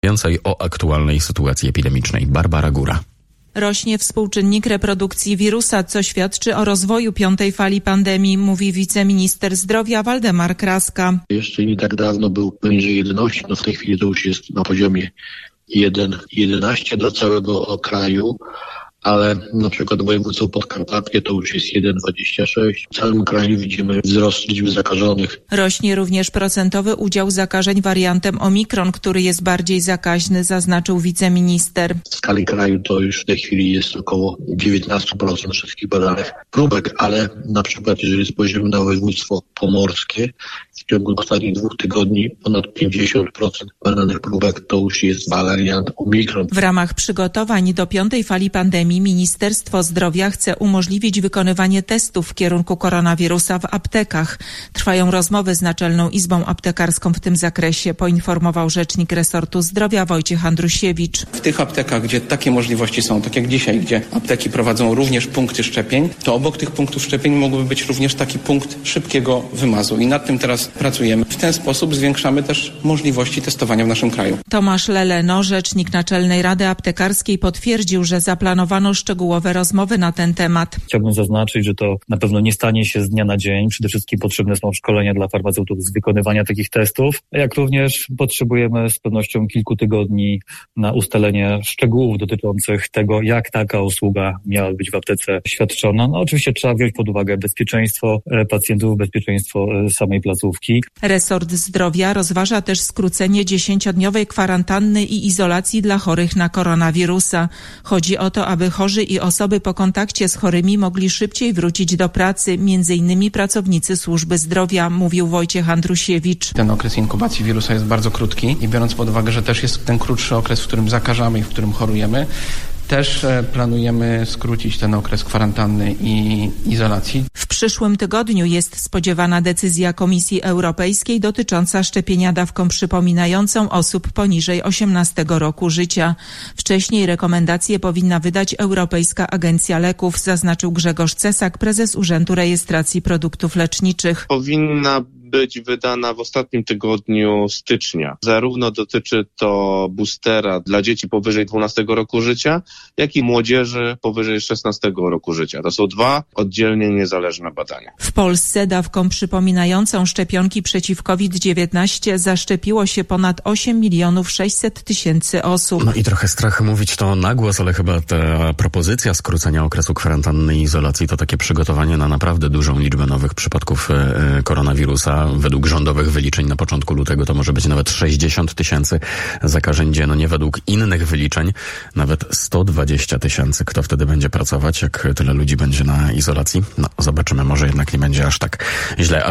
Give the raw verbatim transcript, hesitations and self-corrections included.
Więcej o aktualnej sytuacji epidemicznej. Barbara Góra. Rośnie współczynnik reprodukcji wirusa, co świadczy o rozwoju piątej fali pandemii, mówi wiceminister zdrowia Waldemar Kraska. Jeszcze nie tak dawno był poniżej jedenaście, no w tej chwili to już jest na poziomie jeden przecinek jedenaście do całego kraju, ale na przykład województwo podkarpackie to już jest jeden przecinek dwadzieścia sześć. W całym kraju widzimy wzrost liczby zakażonych. Rośnie również procentowy udział zakażeń wariantem Omikron, który jest bardziej zakaźny, zaznaczył wiceminister. W skali kraju to już w tej chwili jest około dziewiętnaście procent wszystkich badanych próbek, ale na przykład jeżeli spojrzymy na województwo pomorskie, w ciągu ostatnich dwóch tygodni ponad pięćdziesiąt procent badanych próbek to już jest wariant Omikron. W ramach przygotowań do piątej fali pandemii Ministerstwo Zdrowia chce umożliwić wykonywanie testów w kierunku koronawirusa w aptekach. Trwają rozmowy z Naczelną Izbą Aptekarską w tym zakresie, poinformował rzecznik resortu zdrowia Wojciech Andrusiewicz. W tych aptekach, gdzie takie możliwości są, tak jak dzisiaj, gdzie apteki prowadzą również punkty szczepień, to obok tych punktów szczepień mógłby być również taki punkt szybkiego wymazu i nad tym teraz pracujemy. W ten sposób zwiększamy też możliwości testowania w naszym kraju. Tomasz Leleno, rzecznik Naczelnej Rady Aptekarskiej, potwierdził, że zaplanowano szczegółowe rozmowy na ten temat. Chciałbym zaznaczyć, że to na pewno nie stanie się z dnia na dzień. Przede wszystkim potrzebne są szkolenia dla farmaceutów z wykonywania takich testów, jak również potrzebujemy z pewnością kilku tygodni na ustalenie szczegółów dotyczących tego, jak taka usługa miała być w aptece świadczona. No oczywiście trzeba wziąć pod uwagę bezpieczeństwo pacjentów, bezpieczeństwo samej placówki. Resort Zdrowia rozważa też skrócenie dziesięciodniowej kwarantanny i izolacji dla chorych na koronawirusa. Chodzi o to, aby chorzy i osoby po kontakcie z chorymi mogli szybciej wrócić do pracy, między innymi pracownicy służby zdrowia, mówił Wojciech Andrusiewicz. Ten okres inkubacji wirusa jest bardzo krótki i biorąc pod uwagę, że też jest ten krótszy okres, w którym zakażamy i w którym chorujemy, też planujemy skrócić ten okres kwarantanny i izolacji. W przyszłym tygodniu jest spodziewana decyzja Komisji Europejskiej dotycząca szczepienia dawką przypominającą osób poniżej osiemnastego roku życia. Wcześniej rekomendacje powinna wydać Europejska Agencja Leków, zaznaczył Grzegorz Cesak, prezes Urzędu Rejestracji Produktów Leczniczych. Powinna być wydana w ostatnim tygodniu stycznia. Zarówno dotyczy to boostera dla dzieci powyżej dwunastego roku życia, jak i młodzieży powyżej szesnastego roku życia. To są dwa oddzielnie niezależne badania. W Polsce dawką przypominającą szczepionki przeciw COVID dziewiętnaście zaszczepiło się ponad osiem milionów sześćset tysięcy osób. No i trochę strach mówić to na głos, ale chyba ta propozycja skrócenia okresu kwarantanny i izolacji to takie przygotowanie na naprawdę dużą liczbę nowych przypadków e, koronawirusa. Według rządowych wyliczeń na początku lutego to może być nawet sześćdziesiąt tysięcy zakażeń dziennie. Według innych wyliczeń nawet sto dwadzieścia tysięcy. Kto wtedy będzie pracować, jak tyle ludzi będzie na izolacji? No, zobaczymy, może jednak nie będzie aż tak źle.